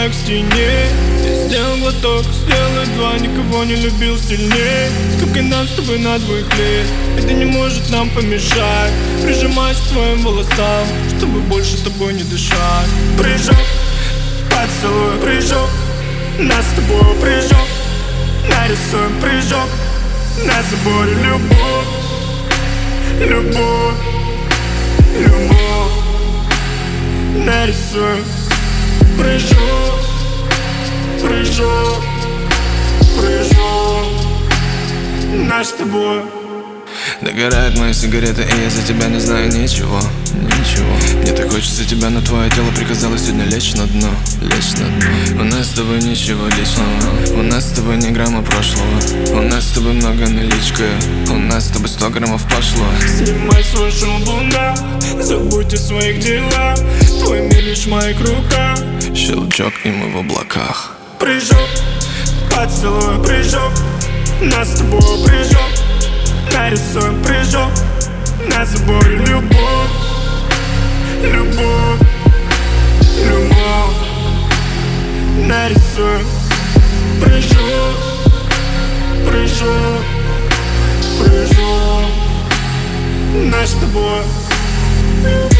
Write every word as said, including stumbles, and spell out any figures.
прижимаю к стене. Я сделал глоток, сделал два, никого не любил сильнее. Сколько нам с тобой на двоих лет, это не может нам помешать. Прижимаюсь к твоим волосам, чтобы больше тобой не дышать. Прыжок, поцелуй, прыжок, нас с тобой прыжок. Нарисуем прыжок, на заборе любовь, любовь, любовь. Нарисуем прыжок, прыжок, прыжок, наш с тобой. Догорают мои сигареты, и я за тебя не знаю ничего, ничего. Мне так хочется тебя, но твое тело приказало сегодня лечь на дно, лечь на дно. У нас с тобой ничего личного, у нас с тобой ни грамма прошлого. У нас с тобой много наличка, у нас с тобой сто граммов пошло. Снимай свой шум, луна, забудь о своих делах. Твой мир лишь в моих руках. Щелчок, и мы в облаках. Прыжок, поцелуй, прыжок, нас с тобой прыжок. Нарисуем прыжок, на заборе любовь, любовь, любовь. Нарисуем прыжок, прыжок, прыжок, наш с тобой.